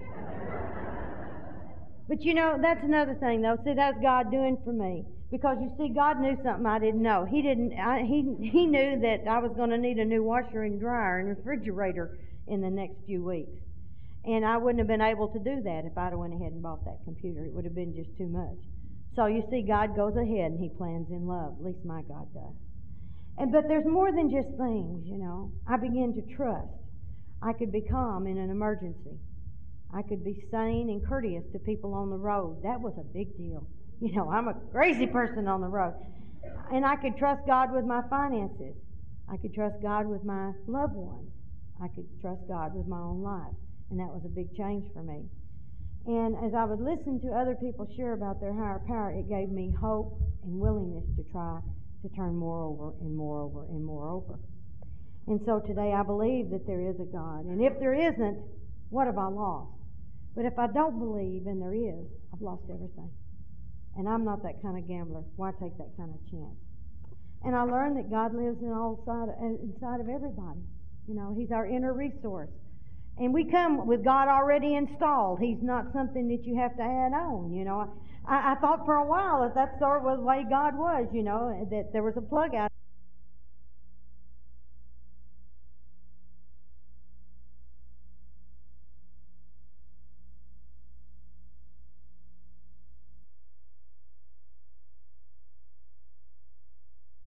But you know, that's another thing, though. See, that's God doing for me. Because you see, God knew something I didn't know. He knew that I was going to need a new washer and dryer and refrigerator in the next few weeks. And I wouldn't have been able to do that if I'd have went ahead and bought that computer. It would have been just too much. So you see, God goes ahead and He plans in love. At least my God does. But there's more than just things, you know. I began to trust. I could be calm in an emergency. I could be sane and courteous to people on the road. That was a big deal. You know, I'm a crazy person on the road. And I could trust God with my finances. I could trust God with my loved ones. I could trust God with my own life. And that was a big change for me. And as I would listen to other people share about their higher power, it gave me hope and willingness to try to turn more over and more over and more over. And so today I believe that there is a God. And if there isn't, what have I lost? But if I don't believe and there is, I've lost everything. And I'm not that kind of gambler. Why take that kind of chance? And I learned that God lives inside of everybody. You know, He's our inner resource. And we come with God already installed. He's not something that you have to add on, you know. I thought for a while that sort of was the way God was, you know, that there was a plug out.